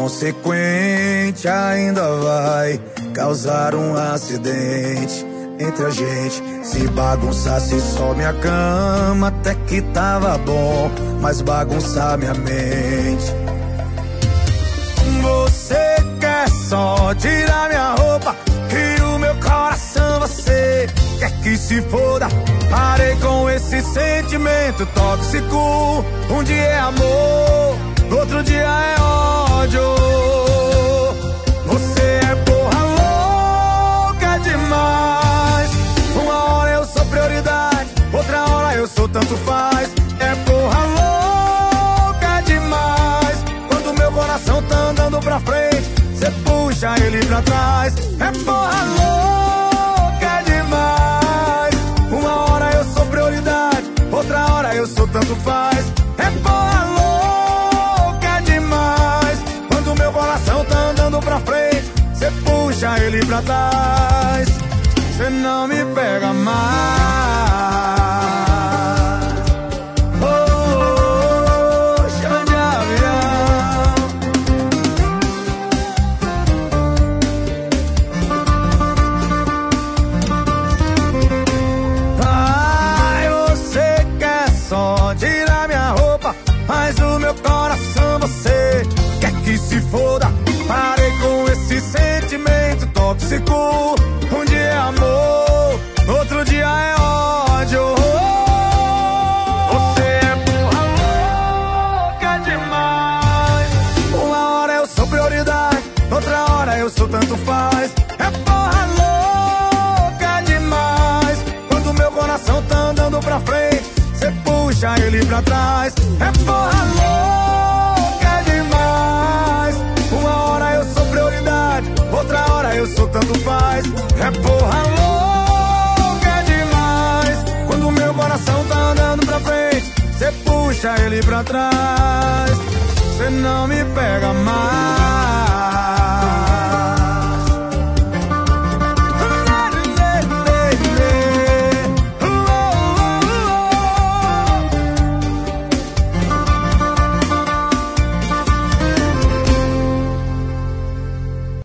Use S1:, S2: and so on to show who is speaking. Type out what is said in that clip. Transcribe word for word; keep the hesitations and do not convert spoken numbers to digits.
S1: inconsequente ainda vai causar um acidente entre a gente. Se bagunçasse só minha cama, até que tava bom, mas bagunçar minha mente. Você quer só tirar minha roupa e o meu coração você quer que se foda. Parei com esse sentimento tóxico. Um dia é amor, outro dia é ódio. Você é porra louca demais. Uma hora eu sou prioridade, outra hora eu sou tanto faz. É porra louca demais. Quando meu coração tá andando pra frente, cê puxa ele pra trás. É porra louca demais. Uma hora eu sou prioridade, outra hora eu sou tanto faz. É porra louca demais. Quando meu coração tá andando pra frente, cê puxa ele pra trás. Cê não me pega mais. Mas o meu coração você quer que se foda. Parei com esse sentimento tóxico. Um dia é amor, outro dia é ódio. Você é porra louca demais. Uma hora eu sou prioridade, outra hora eu sou tanto faz. É porra louca demais. Quando meu coração tá andando pra frente, cê puxa ele pra trás. É porra louca demais. Uma hora eu sou prioridade, outra hora eu sou tanto faz. É porra louca demais. Quando meu coração tá andando pra frente, cê puxa ele pra trás. Cê não me pega mais.